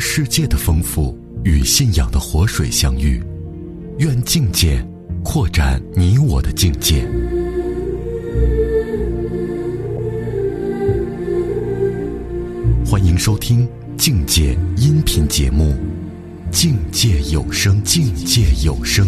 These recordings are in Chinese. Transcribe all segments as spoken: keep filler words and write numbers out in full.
世界的丰富与信仰的活水相遇，愿境界扩展你我的境界。欢迎收听境界音频节目《境界有声》，境界有声。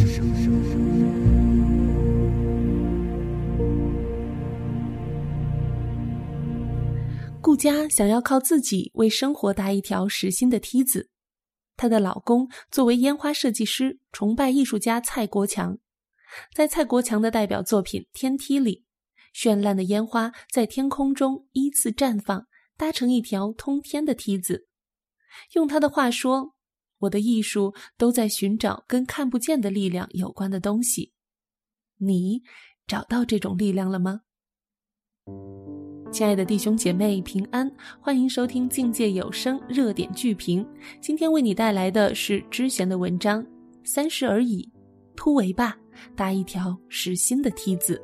顾佳想要靠自己为生活搭一条实心的梯子。她的老公作为烟花设计师，崇拜艺术家蔡国强。在蔡国强的代表作品《天梯》里，绚烂的烟花在天空中依次绽放，搭成一条通天的梯子。用他的话说，我的艺术都在寻找跟看不见的力量有关的东西。你找到这种力量了吗？亲爱的弟兄姐妹平安，欢迎收听境界有声热点剧评。今天为你带来的是之前的文章，三十而已，突围吧，搭一条实心的梯子。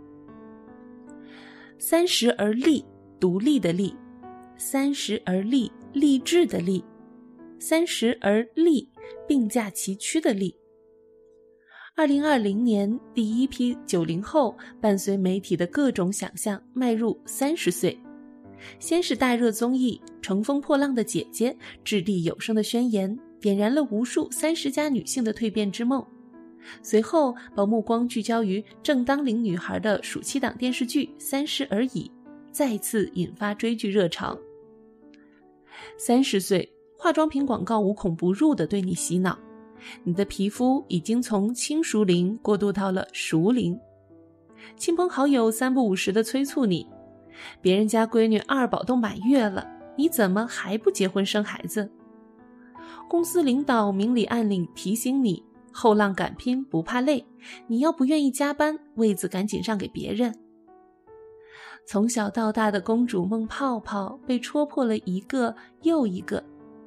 三十而立，独立的立；三十而立，励志的立；三十而立，并驾齐驱的立。二零二零年，第一批九零后伴随媒体的各种想象迈入三十岁。先是大热综艺《乘风破浪的姐姐》掷地有声的宣言，点燃了无数三十加女性的蜕变之梦。随后把目光聚焦于正当龄女孩的暑期档电视剧《三十而已》，再次引发追剧热潮。三十岁，化妆品广告无孔不入地对你洗脑，你的皮肤已经从轻熟龄过渡到了熟龄。亲朋好友三不五时地催促你，别人家闺女二宝都满月了，你怎么还不结婚生孩子？公司领导明里暗里提醒你，后浪敢拼不怕累，你要不愿意加班，位子赶紧让给别人。从小到大的公主梦泡泡被戳破了一个又一个。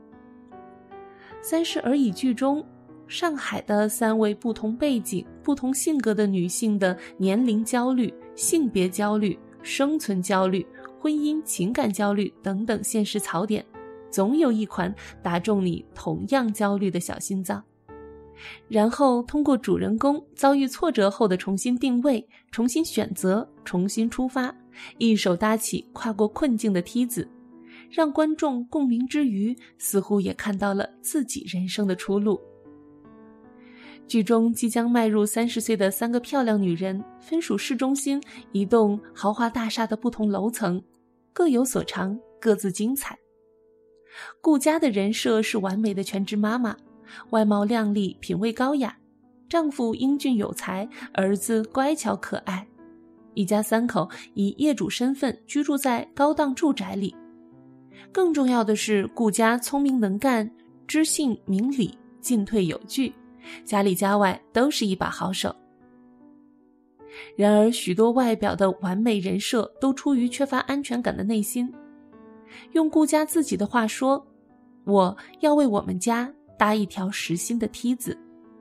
三十而已剧中，上海的三位不同背景、不同性格的女性的年龄焦虑、性别焦虑、生存焦虑、婚姻情感焦虑等等现实槽点，总有一款打中你同样焦虑的小心脏。然后通过主人公遭遇挫折后的重新定位、重新选择、重新出发，一手搭起跨过困境的梯子，让观众共鸣之余，似乎也看到了自己人生的出路。剧中即将迈入三十岁的三个漂亮女人，分属市中心一栋豪华大厦的不同楼层，各有所长，各自精彩。顾佳的人设是完美的全职妈妈，外貌靓丽，品味高雅，丈夫英俊有才，儿子乖巧可爱。一家三口以业主身份居住在高档住宅里。更重要的是，顾佳聪明能干，知性明理，进退有据，家里家外都是一把好手。然而许多外表的完美人设都出于缺乏安全感的内心。用顾佳自己的话说，我要为我们家搭一条实心的梯子。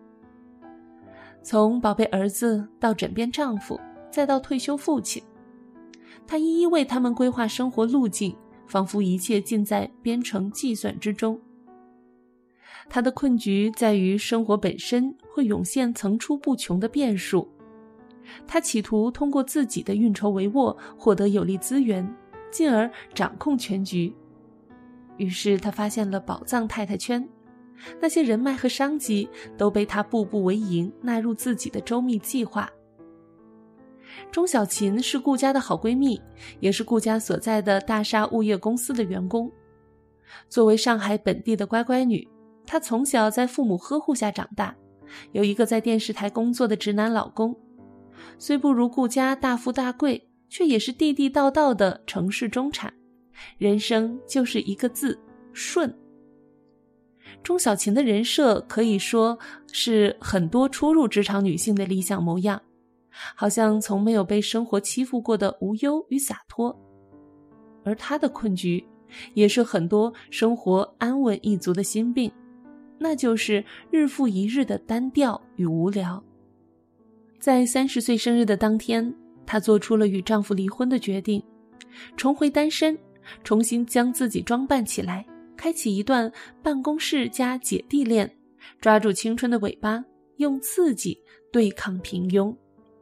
从宝贝儿子到枕边丈夫，再到退休父亲，他一一为他们规划生活路径，仿佛一切尽在编程计算之中。他的困局在于生活本身会涌现层出不穷的变数，他企图通过自己的运筹帷幄获得有利资源，进而掌控全局。于是他发现了宝藏太太圈，那些人脉和商机都被他步步为营，纳入自己的周密计划。钟小琴是顾佳的好闺蜜，也是顾佳所在的大厦物业公司的员工。作为上海本地的乖乖女，她从小在父母呵护下长大，有一个在电视台工作的直男老公。虽不如顾佳大富大贵，却也是地地道道的城市中产。人生就是一个字，顺。钟小琴的人设可以说是很多初入职场女性的理想模样，好像从没有被生活欺负过的无忧与洒脱。而她的困局也是很多生活安稳一族的心病，那就是日复一日的单调与无聊。在三十岁生日的当天，她做出了与丈夫离婚的决定，重回单身，重新将自己装扮起来， 开启一段办公室加姐弟恋，抓住青春的尾巴，用刺激对抗平庸。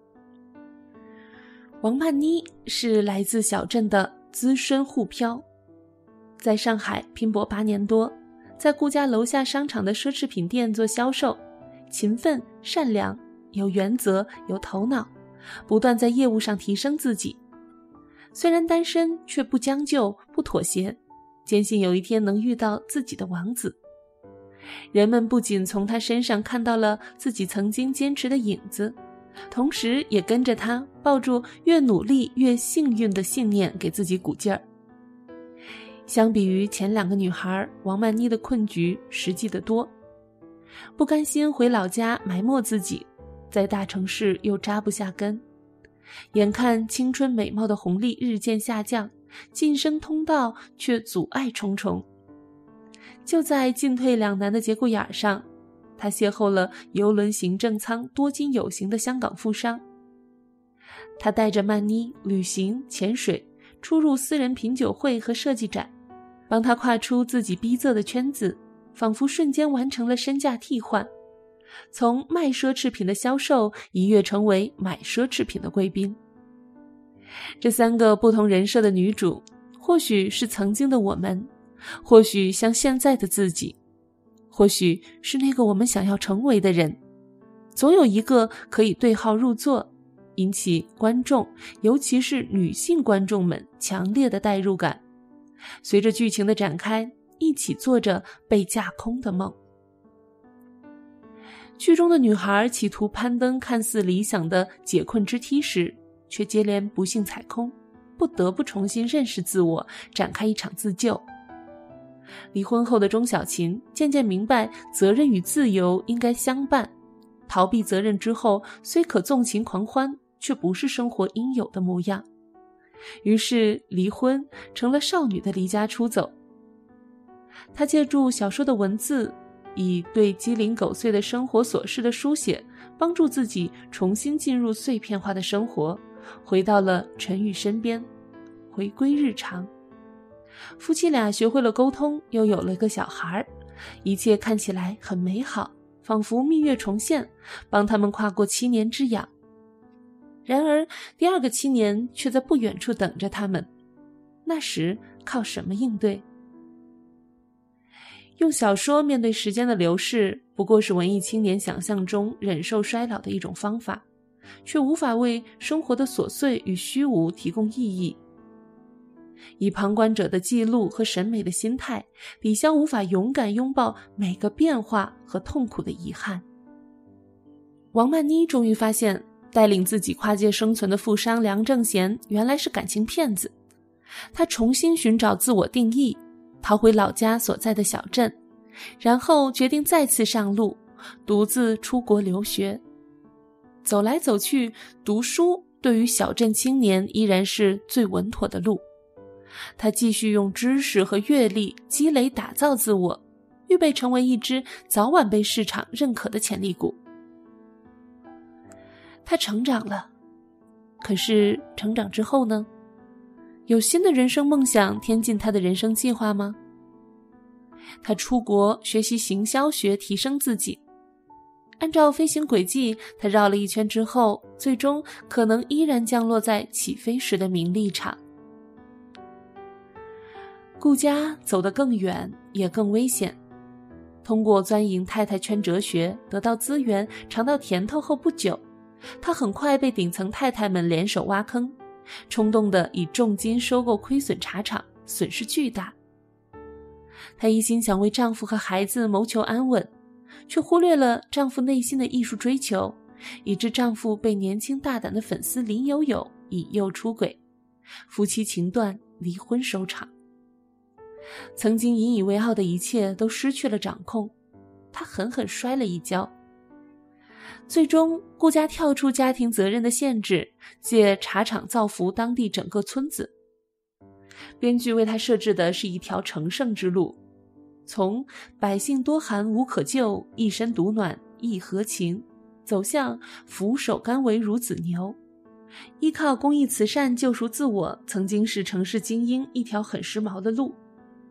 王曼妮是来自小镇的资深沪漂，在上海拼搏八年多，在顾家楼下商场的奢侈品店做销售，勤奋善良，有原则有头脑，不断在业务上提升自己。虽然单身，却不将就不妥协，坚信有一天能遇到自己的王子。人们不仅从他身上看到了自己曾经坚持的影子，同时也跟着他抱住越努力越幸运的信念，给自己鼓劲儿。相比于前两个女孩，王曼妮的困局实际得多。不甘心回老家埋没自己，在大城市又扎不下根，眼看青春美貌的红利日渐下降，晋升通道却阻碍重重。就在进退两难的节骨眼上，他邂逅了邮轮行政舱多金有型的香港富商。他带着曼妮旅行潜水，出入私人品酒会和设计展，帮他跨出自己逼仄的圈子，仿佛瞬间完成了身价替换，从卖奢侈品的销售一跃成为买奢侈品的贵宾。这三个不同人设的女主，或许是曾经的我们，或许像现在的自己，或许是那个我们想要成为的人，总有一个可以对号入座，引起观众，尤其是女性观众们强烈的代入感。随着剧情的展开，一起做着被架空的梦。剧中的女孩企图攀登看似理想的解困之梯时，却接连不幸踩空，不得不重新认识自我，展开一场自救。离婚后的钟小琴渐渐明白，责任与自由应该相伴，逃避责任之后，虽可纵情狂欢，却不是生活应有的模样。于是离婚成了少女的离家出走。她借助小说的文字，以对鸡零狗碎的生活琐事的书写，帮助自己重新进入碎片化的生活，回到了陈宇身边，回归日常。夫妻俩学会了沟通，又有了个小孩，一切看起来很美好，仿佛蜜月重现，帮他们跨过七年之痒。然而第二个七年却在不远处等着他们，那时靠什么应对？用小说面对时间的流逝，不过是文艺青年想象中忍受衰老的一种方法，却无法为生活的琐碎与虚无提供意义。以旁观者的记录和审美的心态，抵消无法勇敢拥抱每个变化和痛苦的遗憾。王曼妮终于发现，带领自己跨界生存的富商梁正贤原来是感情骗子。他重新寻找自我定义，逃回老家所在的小镇，然后决定再次上路，独自出国留学。走来走去，读书对于小镇青年依然是最稳妥的路。他继续用知识和阅历积累打造自我，预备成为一只早晚被市场认可的潜力股。他成长了，可是成长之后呢？有新的人生梦想添进他的人生计划吗？他出国学习行销学，提升自己。按照飞行轨迹，他绕了一圈之后，最终可能依然降落在起飞时的名利场。顾家走得更远，也更危险。通过钻营太太圈哲学，得到资源，尝到甜头后不久，他很快被顶层太太们联手挖坑，冲动地以重金收购亏损茶厂，损失巨大。她一心想为丈夫和孩子谋求安稳，却忽略了丈夫内心的艺术追求，以致丈夫被年轻大胆的粉丝林有有引诱出轨，夫妻情断，离婚收场。曾经引以为傲的一切都失去了掌控，她狠狠摔了一跤。最终顾家跳出家庭责任的限制，借茶厂造福当地整个村子。编剧为他设置的是一条成圣之路，从百姓多寒无可救，一身毒暖亦何情，走向俯首甘为孺子牛。依靠公益慈善救赎自我，曾经是城市精英一条很时髦的路。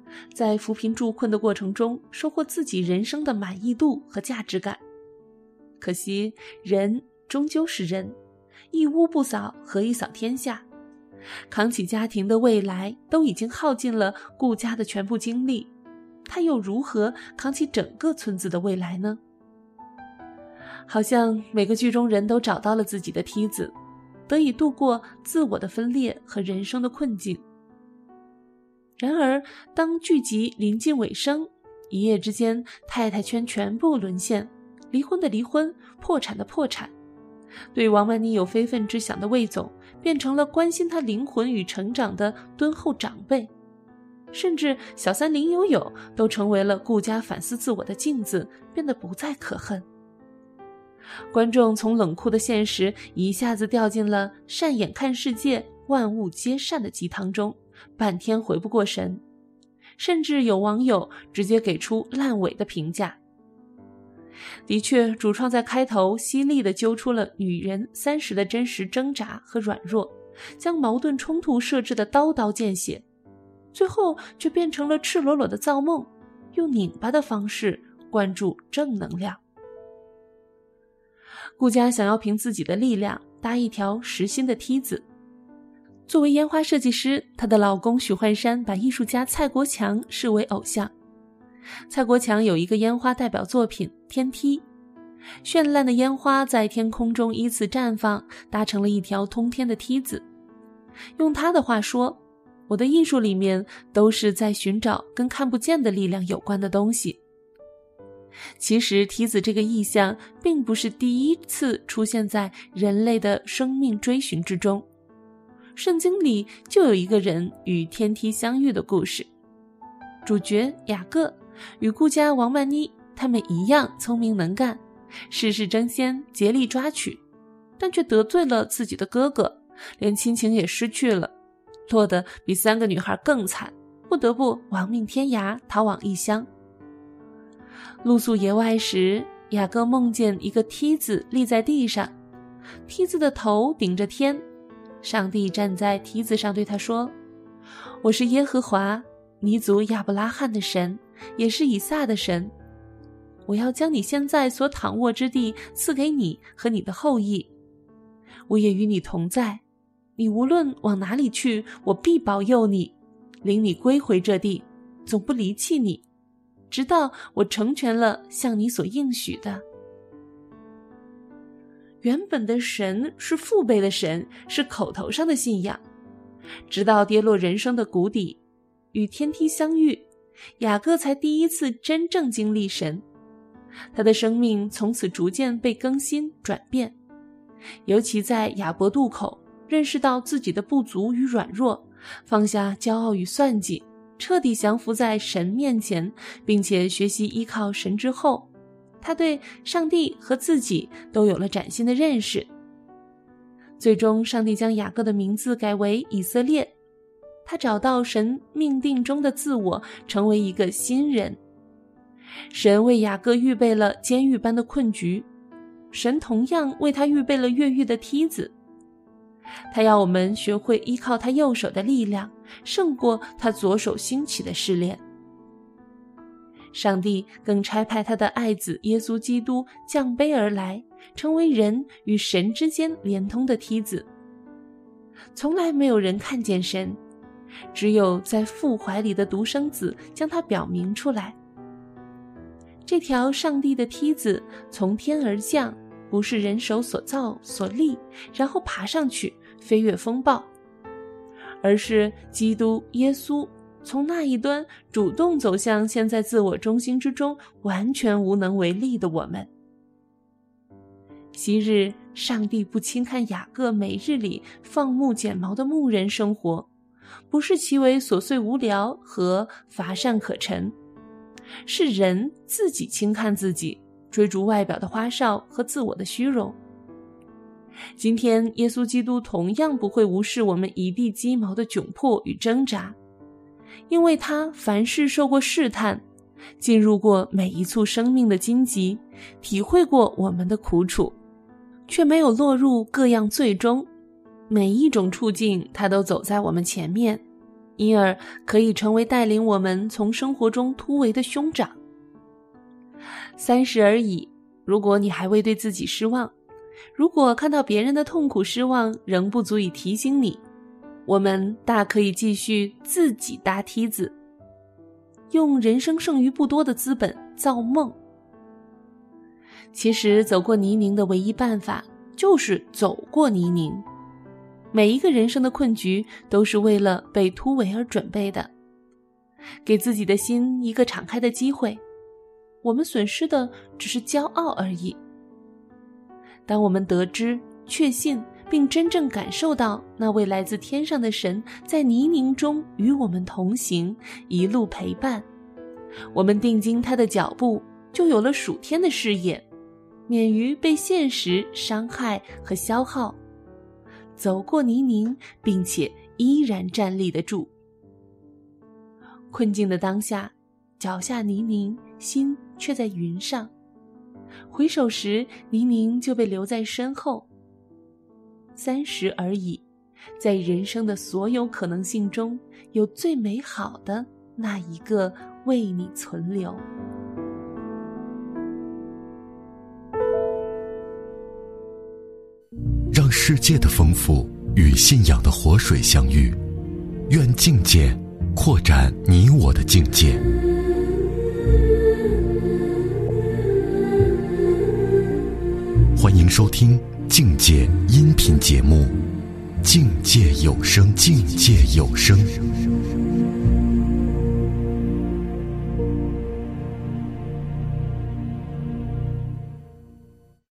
在扶贫助困的过程中收获自己人生的满意度和价值感。可惜人终究是人，一屋不扫何以扫天下，扛起家庭的未来都已经耗尽了顾家的全部精力，他又如何扛起整个村子的未来呢？好像每个剧中人都找到了自己的梯子，得以度过自我的分裂和人生的困境。然而当剧集临近尾声，一夜之间太太圈全部沦陷，离婚的离婚，破产的破产，对王曼妮有非分之想的魏总变成了关心她灵魂与成长的敦厚长辈，甚至小三林有有都成为了顾家反思自我的镜子，变得不再可恨。观众从冷酷的现实一下子掉进了善眼看世界，万物皆善的鸡汤中，半天回不过神，甚至有网友直接给出烂尾的评价。的确，主创在开头犀利地揪出了女人三十的真实挣扎和软弱，将矛盾冲突设置的刀刀见血，最后却变成了赤裸裸的造梦，用拧巴的方式灌注正能量。顾家想要凭自己的力量搭一条实心的梯子。作为烟花设计师，她的老公许幻山把艺术家蔡国强视为偶像。蔡国强有一个烟花代表作品天梯，绚烂的烟花在天空中依次绽放，搭成了一条通天的梯子。用他的话说，我的艺术里面都是在寻找跟看不见的力量有关的东西。其实梯子这个意象并不是第一次出现在人类的生命追寻之中，圣经里就有一个人与天梯相遇的故事。主角雅各与顾家王曼妮他们一样聪明能干，事事争先，竭力抓取，但却得罪了自己的哥哥，连亲情也失去了，落得比三个女孩更惨，不得不亡命天涯，逃往异乡。露宿野外时，雅各梦见一个梯子立在地上，梯子的头顶着天，上帝站在梯子上对他说，我是耶和华，你祖亚伯拉罕的神，也是以撒的神，我要将你现在所躺卧之地赐给你和你的后裔，我也与你同在，你无论往哪里去，我必保佑你，领你归回这地，总不离弃你，直到我成全了向你所应许的。原本的神是父辈的神，是口头上的信仰，直到跌落人生的谷底，与天梯相遇，雅各才第一次真正经历神，他的生命从此逐渐被更新转变。尤其在雅博渡口认识到自己的不足与软弱，放下骄傲与算计，彻底降服在神面前，并且学习依靠神之后，他对上帝和自己都有了崭新的认识。最终上帝将雅各的名字改为以色列，他找到神命定中的自我，成为一个新人。神为雅各预备了监狱般的困局，神同样为他预备了越狱的梯子。他要我们学会依靠他右手的力量，胜过他左手兴起的试炼。上帝更差派他的爱子耶稣基督降卑而来，成为人与神之间连通的梯子。从来没有人看见神，只有在父怀里的独生子将他表明出来。这条上帝的梯子从天而降，不是人手所造所立，然后爬上去飞越风暴，而是基督耶稣从那一端主动走向现在自我中心之中完全无能为力的我们。昔日上帝不轻看雅各每日里放牧剪毛的牧人生活，不是其为琐碎无聊和乏善可陈，是人自己轻看自己，追逐外表的花哨和自我的虚荣。今天耶稣基督同样不会无视我们一地鸡毛的窘迫与挣扎，因为他凡事受过试探，进入过每一簇生命的荆棘，体会过我们的苦楚，却没有落入各样罪中。每一种处境他都走在我们前面， 因而可以成为带领我们从生活中突围的兄长。三十而已，如果你还未对自己失望，如果看到别人的痛苦失望仍不足以提醒你，我们大可以继续自己搭梯子，用人生剩余不多的资本造梦。其实走过泥泞的唯一办法就是走过泥泞，每一个人生的困局都是为了被突围而准备的。给自己的心一个敞开的机会，我们损失的只是骄傲而已。当我们得知、确信并真正感受到那位来自天上的神在泥泞中与我们同行，一路陪伴，我们定睛他的脚步，就有了属天的视野，免于被现实伤害和消耗，走过泥泞，并且依然站立得住。困境的当下，脚下泥泞，心却在云上，回首时泥泞就被留在身后。三十而已，在人生的所有可能性中，有最美好的那一个为你存留。 让世界的丰富与信仰的活水相遇，愿境界扩展你我的境界。欢迎收听境界音频节目《境界有声》，境界有声。